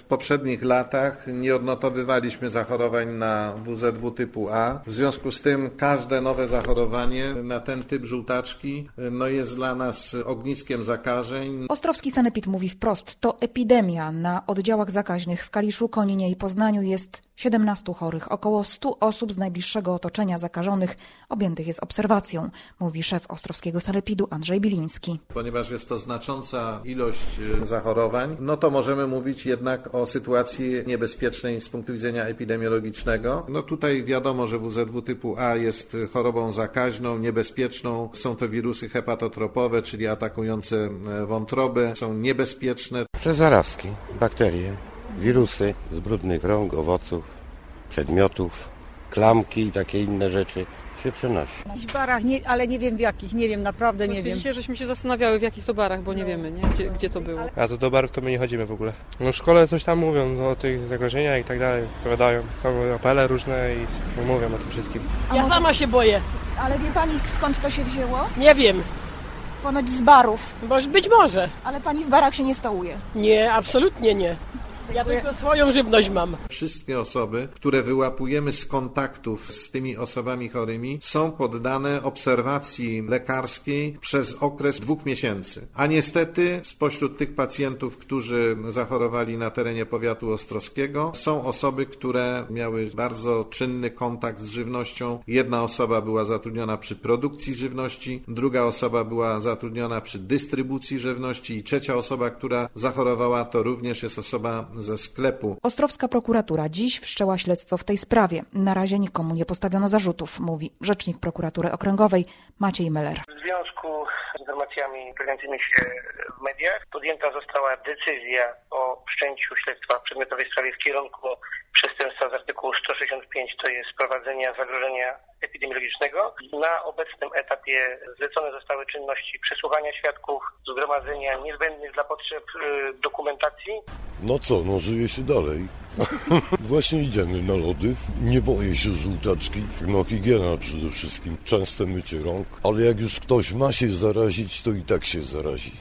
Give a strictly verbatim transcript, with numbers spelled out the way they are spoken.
poprzednich latach nie odnotowywaliśmy zachorowań na W Z W typu A. W związku z tym każde nowe zachorowanie na ten typ żółtaczki no jest dla nas ogniskiem zakażeń. Ostrowski sanepid mówi wprost, to epidemia. Na oddziałach zakaźnych w Kaliszu, Koninie i Poznaniu jest siedemnastu chorych. Około stu osób z najbliższego otoczenia zakażonych objętych jest obserwacją, mówi szef ostrowskiego sanepidu Andrzej Biliński. Ponieważ jest to znacząca ilość zachorowań, no to możemy mówić jednak o sytuacji niebezpiecznej z punktu widzenia epidemiologicznego. No tutaj wiadomo, że W Z W typu A jest chorobą zakaźną, niebezpieczną. Są to wirusy hepatotropowe, czyli atakujące wątroby. Są niebezpieczne. Przez zarazki, bakterie, wirusy z brudnych rąk, owoców, przedmiotów, klamki i takie inne rzeczy się przenosi. W jakichś barach, nie, ale nie wiem w jakich, nie wiem, naprawdę nie wiem. Dzisiaj żeśmy się zastanawiały w jakich to barach, bo nie wiemy, nie? Gdzie, gdzie to było. A to do barów to my nie chodzimy w ogóle. No w szkole coś tam mówią no, o tych zagrożeniach i tak dalej, opowiadają. Są apele różne i mówią o tym wszystkim. Ja może... sama się boję. Ale wie pani, skąd to się wzięło? Nie wiem. Ponoć z barów. Bo być może. Ale pani w barach się nie stołuje? Nie, absolutnie nie. Ja tylko swoją żywność mam. Wszystkie osoby, które wyłapujemy z kontaktów z tymi osobami chorymi, są poddane obserwacji lekarskiej przez okres dwóch miesięcy. A niestety spośród tych pacjentów, którzy zachorowali na terenie powiatu ostrowskiego, są osoby, które miały bardzo czynny kontakt z żywnością. Jedna osoba była zatrudniona przy produkcji żywności, druga osoba była zatrudniona przy dystrybucji żywności i trzecia osoba, która zachorowała, to również jest osoba ze sklepu. Ostrowska prokuratura dziś wszczęła śledztwo w tej sprawie. Na razie nikomu nie postawiono zarzutów, mówi rzecznik prokuratury okręgowej Maciej Meller. W związku z informacjami pojawiającymi się w mediach podjęta została decyzja o wszczęciu śledztwa w przedmiotowej sprawie w kierunku przestępstwa z artykułu sto sześćdziesiąt pięć, to jest prowadzenia zagrożenia epidemiologicznego. Na obecnym etapie zlecone zostały czynności przesłuchania świadków, zgromadzenia niezbędnych dla potrzeb y, dokumentacji. No co, no żyje się dalej. Właśnie idziemy na lody. Nie boję się żółtaczki. No higiena przede wszystkim. Częste mycie rąk. Ale jak już ktoś ma się zarazić, to i tak się zarazi.